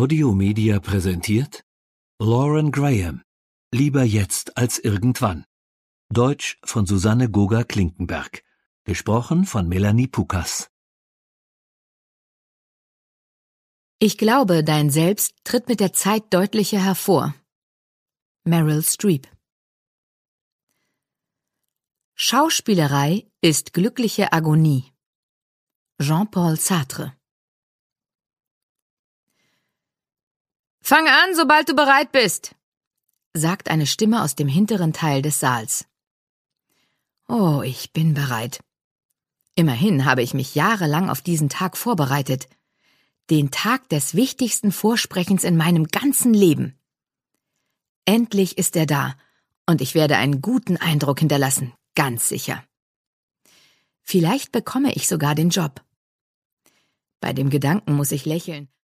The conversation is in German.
Audiomedia präsentiert Lauren Graham, Lieber jetzt als irgendwann. Deutsch von Susanne Goger-Klinkenberg. Gesprochen von Melanie Pukas. Ich glaube, dein Selbst tritt mit der Zeit deutlicher hervor. Meryl Streep. Schauspielerei ist glückliche Agonie. Jean-Paul Sartre. Fang an, sobald du bereit bist, sagt eine Stimme aus dem hinteren Teil des Saals. Oh, ich bin bereit. Immerhin habe ich mich jahrelang auf diesen Tag vorbereitet. Den Tag des wichtigsten Vorsprechens in meinem ganzen Leben. Endlich ist er da und ich werde einen guten Eindruck hinterlassen, ganz sicher. Vielleicht bekomme ich sogar den Job. Bei dem Gedanken muss ich lächeln.